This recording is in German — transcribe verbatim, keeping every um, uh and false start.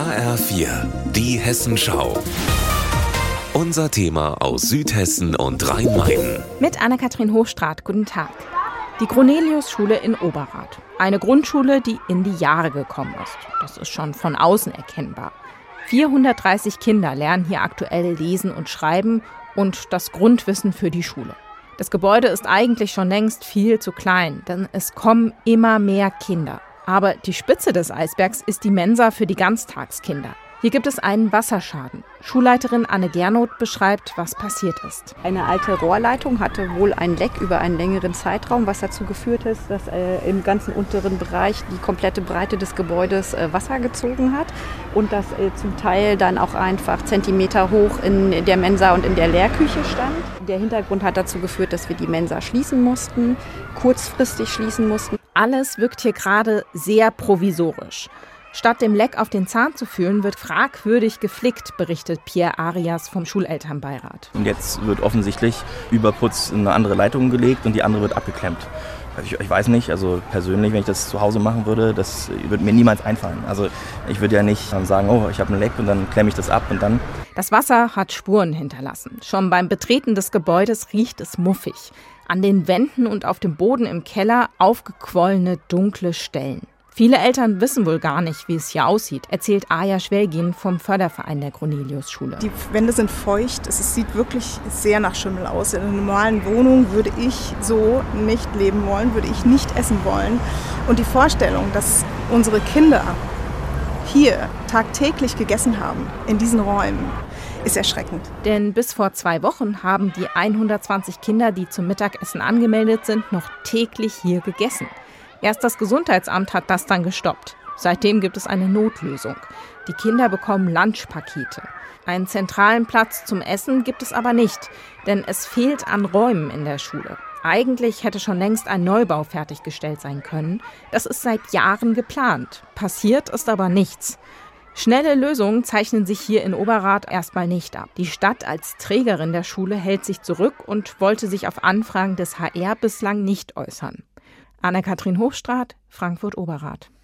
H R vier, die Hessenschau. Unser Thema aus Südhessen und Rhein-Main. Mit Anne-Kathrin Hochstraat, guten Tag. Die Cornelius-Schule in Oberrath. Eine Grundschule, die in die Jahre gekommen ist. Das ist schon von außen erkennbar. vierhundertdreißig Kinder lernen hier aktuell lesen und schreiben und das Grundwissen für die Schule. Das Gebäude ist eigentlich schon längst viel zu klein, denn es kommen immer mehr Kinder. Aber die Spitze des Eisbergs ist die Mensa für die Ganztagskinder. Hier gibt es einen Wasserschaden. Schulleiterin Anne Gernot beschreibt, was passiert ist. Eine alte Rohrleitung hatte wohl ein Leck über einen längeren Zeitraum, was dazu geführt ist, dass äh, im ganzen unteren Bereich die komplette Breite des Gebäudes äh, Wasser gezogen hat und das äh, zum Teil dann auch einfach Zentimeter hoch in der Mensa und in der Lehrküche stand. Der Hintergrund hat dazu geführt, dass wir die Mensa schließen mussten, kurzfristig schließen mussten. Alles wirkt hier gerade sehr provisorisch. Statt dem Leck auf den Zahn zu fühlen, wird fragwürdig geflickt, berichtet Pierre Arias vom Schulelternbeirat. Und jetzt wird offensichtlich über Putz eine andere Leitung gelegt und die andere wird abgeklemmt. Ich, ich weiß nicht, also persönlich, wenn ich das zu Hause machen würde, das würde mir niemals einfallen. Also ich würde ja nicht sagen, oh, ich habe ein Leck und dann klemme ich das ab und dann... Das Wasser hat Spuren hinterlassen. Schon beim Betreten des Gebäudes riecht es muffig. An den Wänden und auf dem Boden im Keller aufgequollene, dunkle Stellen. Viele Eltern wissen wohl gar nicht, wie es hier aussieht, erzählt Aja Schwelgin vom Förderverein der Cornelius-Schule. Die Wände sind feucht, es sieht wirklich sehr nach Schimmel aus. In einer normalen Wohnung würde ich so nicht leben wollen, würde ich nicht essen wollen. Und die Vorstellung, dass unsere Kinder hier tagtäglich gegessen haben, in diesen Räumen, ist erschreckend. Denn bis vor zwei Wochen haben die hundertzwanzig Kinder, die zum Mittagessen angemeldet sind, noch täglich hier gegessen. Erst das Gesundheitsamt hat das dann gestoppt. Seitdem gibt es eine Notlösung. Die Kinder bekommen Lunchpakete. Einen zentralen Platz zum Essen gibt es aber nicht, denn es fehlt an Räumen in der Schule. Eigentlich hätte schon längst ein Neubau fertiggestellt sein können. Das ist seit Jahren geplant. Passiert ist aber nichts. Schnelle Lösungen zeichnen sich hier in Oberrath erstmal nicht ab. Die Stadt als Trägerin der Schule hält sich zurück und wollte sich auf Anfragen des H R bislang nicht äußern. Anne-Kathrin Hochstraat, Frankfurt-Oberrath.